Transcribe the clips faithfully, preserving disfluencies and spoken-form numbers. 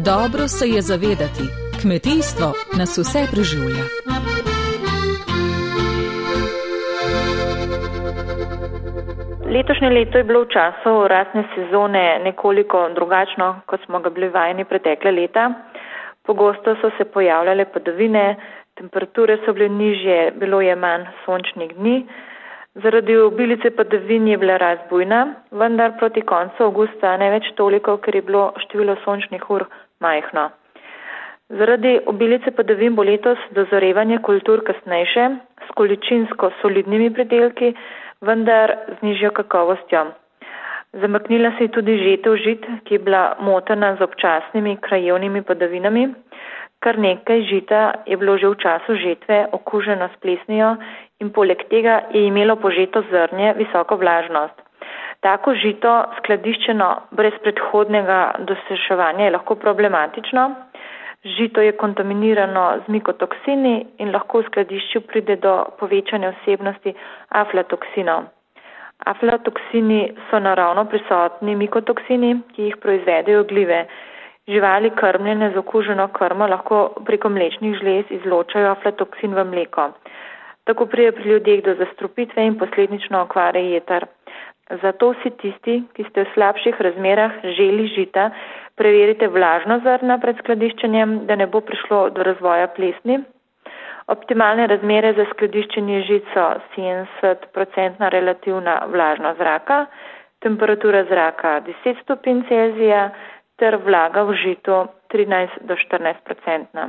Dobro se je zavedati, kmetijstvo nas vse preživlja. Letošnje leto je bilo v času rastne sezone nekoliko drugačno, kot smo ga bili vajeni pretekle leta. Pogosto so se pojavljale padavine, temperature so bile nižje, bilo je manj sončnih dni. Zaradi obilice padavin je bila rast bujna, vendar proti koncu avgusta ne več toliko, ker je bilo število sončnih ur majhno. Zaradi obilice padavin bo letos dozorevanje kultur kasnejše, s količinsko solidnimi pridelki, vendar z nižjo kakovostjo. Zamaknila se je tudi žetev žit, ki je bila motena z občasnimi krajevnimi padavinami. Kar nekaj žita je bilo že v času žetve okuženo s plesnijo in poleg tega je imelo požeto zrnje visoko vlažnost. Tako žito skladiščeno brez predhodnega dosuševanja je lahko problematično. Žito je kontaminirano z mikotoksini in lahko v skladišču pride do povečanja vsebnosti aflatoksinov. Aflatoksini so naravno prisotni mikotoksini, ki jih proizvedejo glive. Živali krmljene z okuženo krmo lahko preko mlečnih žlez izločajo aflatoksin v mleko. Tako pride pri ljudeh do zastrupitve in posledično okvare jeter. Zato vsi tisti, ki ste v slabših razmerah želi žita, preverite vlažno zrna pred skladiščenjem, da ne bo prišlo do razvoja plesni. Optimalne razmere za skladiščenje žit so sedemdeset procentov relativna vlažnost zraka, temperatura zraka deset stopinj Celzija ter vlaga v žitu trinajst do štirinajst procentov.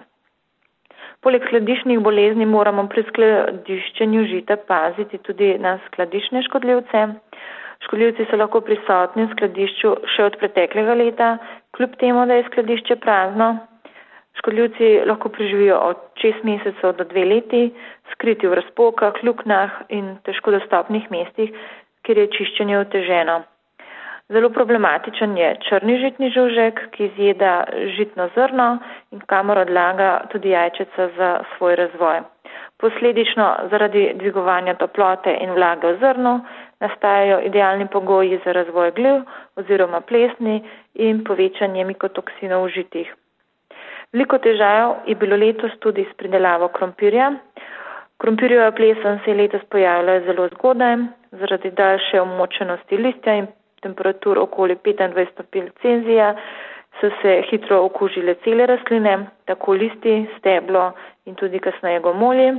Poleg skladiščnih bolezni moramo pri skladiščenju žita paziti tudi na skladiščne škodljivce. Škodljivci so lahko prisotni v skladišču še od preteklega leta, kljub temu, da je skladišče prazno. Škodljivci lahko preživijo od šest mesecev do dve leti, skriti v razpokah, luknjah in težko dostopnih mestih, kjer je čiščenje oteženo. Zelo problematičen je črni žitni žužek, ki zjeda žitno zrno in kamor odlaga tudi jajčeca za svoj razvoj. Posledično zaradi dvigovanja toplote in vlage v zrnu nastajajo idealni pogoji za razvoj gliv oziroma plesni in povečanje mikotoksinov v žitih. Veliko težav je bilo letos tudi s pridelavo krompirja. Krompirjeva plesen se je letos pojavila zelo zgodaj, zaradi daljše omočenosti listja in temperatur okoli petindvajset stopinj Celzija so se hitro okužile cele rastline, tako listi, steblo in tudi kasneje gomolji.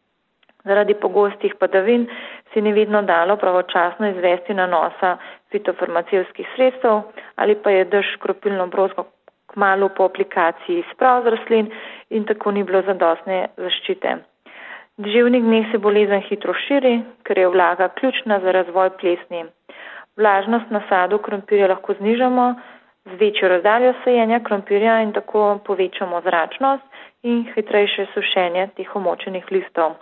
Zaradi pogostih padavin se je nevedno dalo pravočasno izvesti nanosa fitofarmacevtskih sredstev ali pa je dež kropilno brozgo kmalu po aplikaciji sprav z rastlin in tako ni bilo zadostne zaščite. V deževnih dneh se bolezen hitro širi, ker je vlaga ključna za razvoj plesni. Vlažnost na sadu krompirja lahko znižamo z večjo razdaljo sajenja krompirja in tako povečamo zračnost in hitrejše sušenje teh omočenih listov.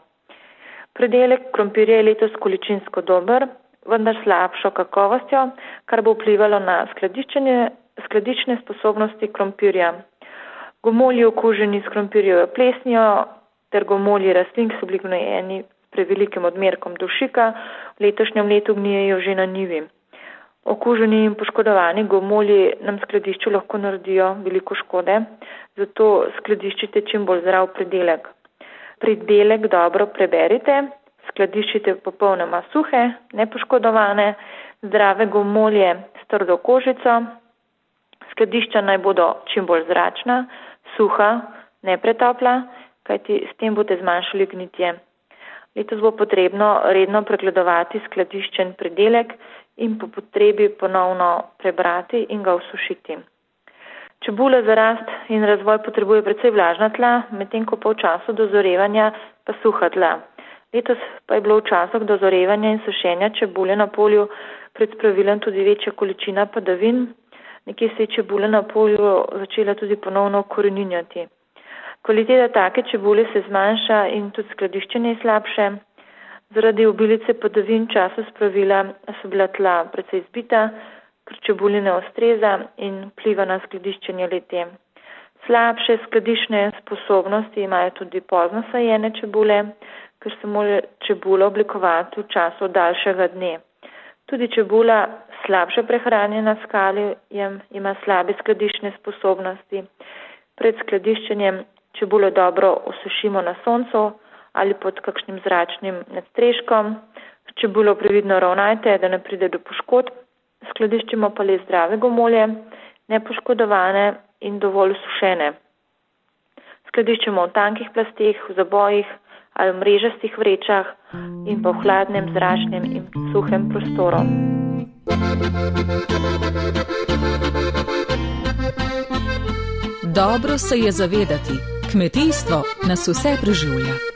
Pridelek krompirja je letos količinsko dober, vendar slabšo kakovostjo, kar bo vplivalo na skladiščne sposobnosti krompirja. Gomolji okuženi s krompirjevo plesnijo ter gomolji rastlin, ki so bili gnojeni s prevelikim odmerkom dušika, v letošnjem letu gnijejo že na njivi. Okuženi in poškodovani gomolji nam skladišču lahko naredijo veliko škode, zato skladiščite čim bolj zdrav pridelek. Pridelek dobro preberite, skladiščite popolnoma suhe, nepoškodovane, zdrave gomolje s trdo kožico. Skladišča naj bodo čim bolj zračna, suha, nepretopla, kajti s tem boste zmanjšali gnitje. Letos bo potrebno redno pregledovati skladiščen pridelek in po potrebi ponovno prebrati in ga osušiti. Čebula za rast in razvoj potrebuje precej vlažna tla, medtem ko pa v času dozorevanja pa suha tla. Letos pa je bilo v času dozorevanja in sušenja čebule na polju pred spravilom tudi večja količina padavin. Nekje se je čebula na polju začela tudi ponovno koreninjati. Kvaliteta take čebule se zmanjša in tudi skladiščenje je slabše. Zaradi obilice padavin v času spravila so bila tla precej zbita, ker čebuli ne ustreza in vpliva na skladiščenje le-te. Slabše skladiščne sposobnosti imajo tudi pozno sajene čebule, ker se mora čebula oblikovati v času daljšega dne. Tudi čebula slabše prehranjena s kalijem, ima slabe skladiščne sposobnosti. Pred skladiščenjem čebulo dobro osušimo na soncu ali pod kakšnim zračnim nadstreškom. Čebulo previdno ravnajte, da ne pride do poškodb. Skladiščimo pa le zdrave gomolje, nepoškodovane in dovolj sušene. Skladiščimo v tankih plasteh, v zabojih ali v mrežastih vrečah in pa v hladnem, zračnem in suhem prostoru. Dobro se je zavedati, kmetijstvo nas vse preživlja.